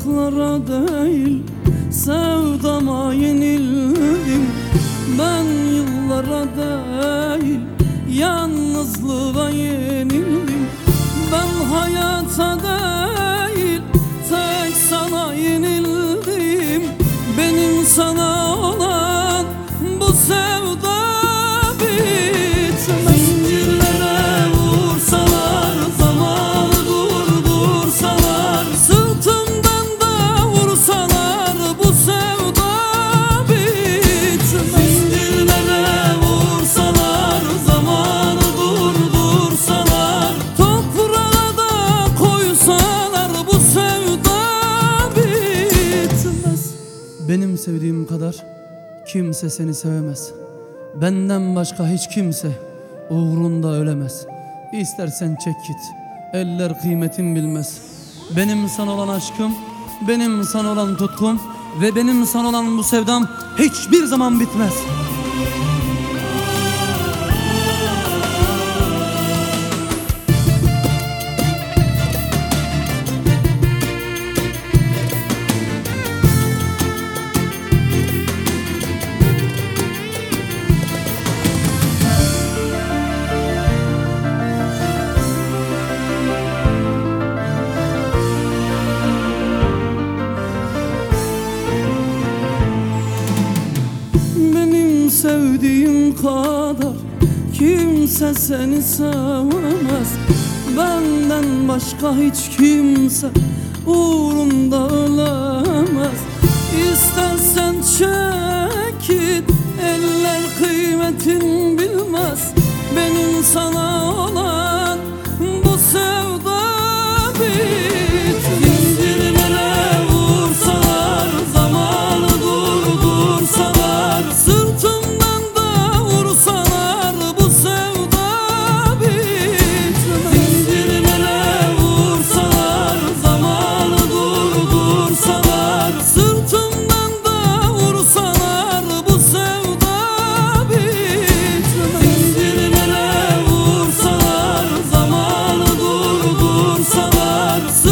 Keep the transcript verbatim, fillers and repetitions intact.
Tuzaklara değil sevdama yenildim. Ben yıllara değil yalnızlığa yenildim. Ben hayata değil tek sana yenildim. Benim sana olan bu sevda bitmez. Zincirlere vursalar, zamanı durdursalar, sırtımdan da vursalar, bu sevda bitmez. Zincirlere vursalar, zamanı durdursalar, toprağa da koysalar, bu sevda bitmez. Benim sevdiğim kadar kimse seni sevemez. Benden başka hiç kimse uğrunda ölemez. İstersen çek git, eller kıymetin bilmez. Benim sana olan aşkım, benim sana olan tutkum ve benim sana olan bu sevdam hiçbir zaman bitmez. Sevdiğim kadar kimse seni sevemez. Benden başka hiç kimse uğrunda ölemez. İstersen çek git, eller kıymetin bilmez. Benim sana olan bu sevda bitmez. Zincirlere vursalar, zamanı durdursalar, sırtımdan da vursalar, bu sevda bitmez. Zincirlere vursalar, zamanı durdursalar, sırtımdan da vursalar, bu sevda bitmez. Zincirlere vursalar, zamanı durdursalar,